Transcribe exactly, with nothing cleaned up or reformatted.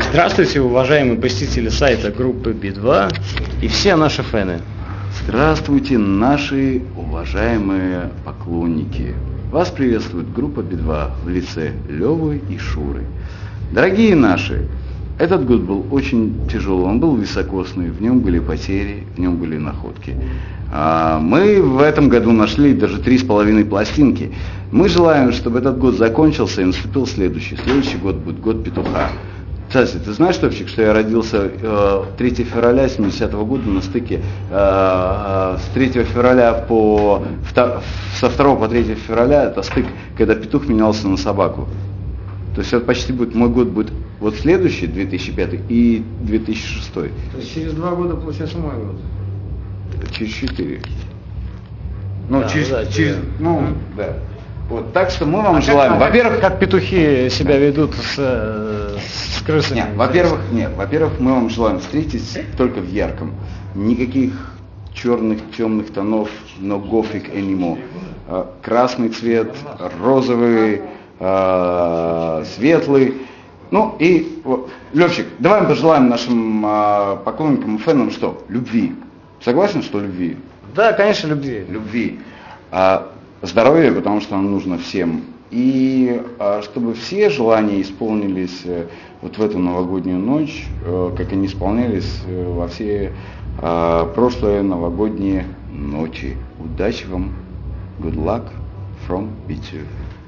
Здравствуйте, уважаемые посетители сайта группы би два и все наши фэны. Здравствуйте, наши уважаемые поклонники. Вас приветствует группа би два в лице Левы и Шуры. Дорогие наши, этот год был очень тяжелый, он был високосный, в нем были потери, в нем были находки. Мы в этом году нашли даже три с половиной пластинки. Мы желаем, чтобы этот год закончился и наступил следующий. Следующий год будет год петуха. Кстати, ты знаешь, Топчик, что я родился э, третьего февраля семидесятого года на стыке э, с третьего февраля по со второго по третьего февраля это стык, когда петух менялся на собаку. То есть это почти будет, мой год будет вот следующий, две тысячи пятый и две тысячи шестой. То есть через два года получается мой год. Через четыре. Ну, да, через, да, через, ну, да. Вот, так что мы вам а желаем. Как, во-первых, как петухи себя ведут с, с крысами? Нет, во-первых, нет, во-первых, мы вам желаем встретить только в ярком. Никаких черных, темных тонов, no gothic anymore. Красный цвет, розовый, светлый. Ну и, Левчик, давай мы пожелаем нашим поклонникам и фенам что? Любви. Согласен, что любви? Да, конечно, любви. Любви. Здоровья, потому что оно нужно всем. И чтобы все желания исполнились вот в эту новогоднюю ночь, как они исполнялись во все прошлые новогодние ночи. Удачи вам. Good luck from би два.